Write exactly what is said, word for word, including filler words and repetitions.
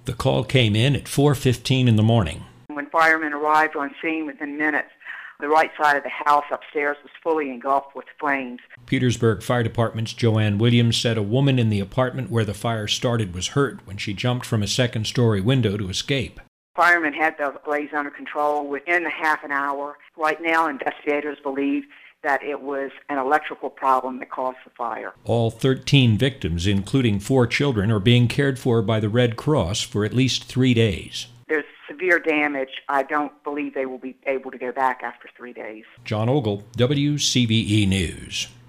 The call came in at four fifteen in the morning. When firemen arrived on scene within minutes, the right side of the house upstairs was fully engulfed with flames. Petersburg Fire Department's Joanne Williams said a woman in the apartment where the fire started was hurt when she jumped from a second-story window to escape. Firemen had the blaze under control within a half an hour. Right now, investigators believe that it was an electrical problem that caused the fire. All thirteen victims, including four children, are being cared for by the Red Cross for at least three days. There's severe damage. I don't believe they will be able to go back after three days. John Ogle, W C V E News.